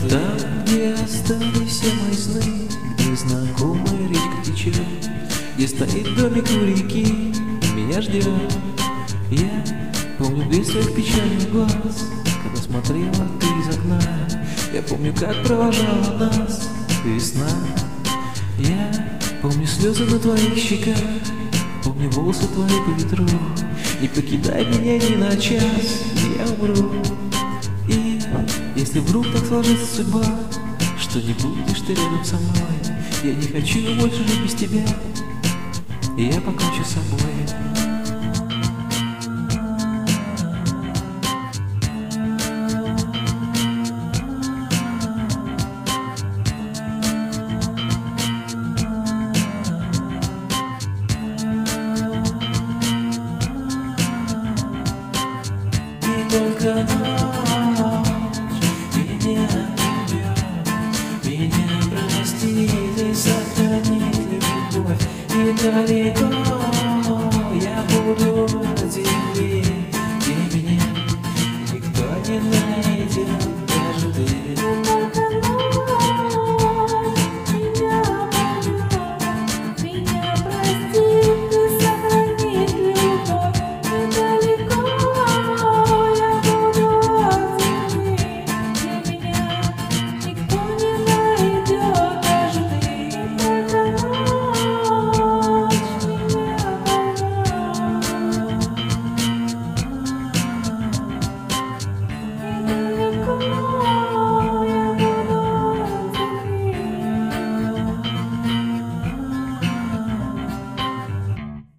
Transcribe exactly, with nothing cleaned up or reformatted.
Там, где остались все мои сны, где знакомая речка течет, где стоит домик у реки, меня ждет. Я помню блеск твоих печальных глаз, когда смотрела ты из окна. Я помню, как провожала нас весна. Я помню слезы на твоих щеках, помню волосы твои по ветру. Не покидай меня ни на час, я умру. И если вдруг так сложится судьба, что не будешь ты рядом со мной, я не хочу больше жить без тебя, и я покончу с собой. Только ночь меня убьет, меня простит и сохранит любовь. И далеко я буду от земли, где меня никто не найдет, даже ты.